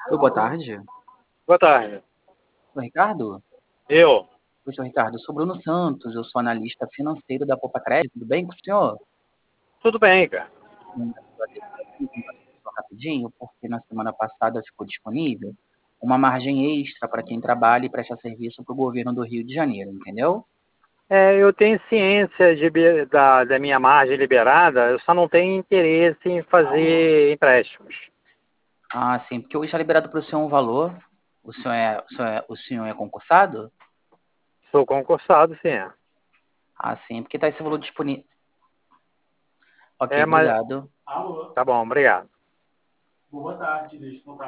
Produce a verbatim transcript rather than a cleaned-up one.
Oi, boa tarde. Boa tarde. Oi, Ricardo? Eu? Oi, senhor Ricardo. Eu sou Bruno Santos, eu sou analista financeiro da Poupa Crédito. Tudo bem com o senhor? Tudo bem, cara. Hum, eu contato com o senhor rapidinho, porque na semana passada ficou disponível uma margem extra para quem trabalha e presta serviço para o governo do Rio de Janeiro, entendeu? É, eu tenho ciência de, bi- da, da minha margem liberada, eu só não tenho interesse em fazer empréstimos. Ah, sim, porque hoje está liberado para o senhor um valor. O senhor é, o senhor é, o senhor é concursado? Sou concursado, sim. Ah, sim, porque está esse valor disponível. Ok, É, mas obrigado. tá bom, obrigado.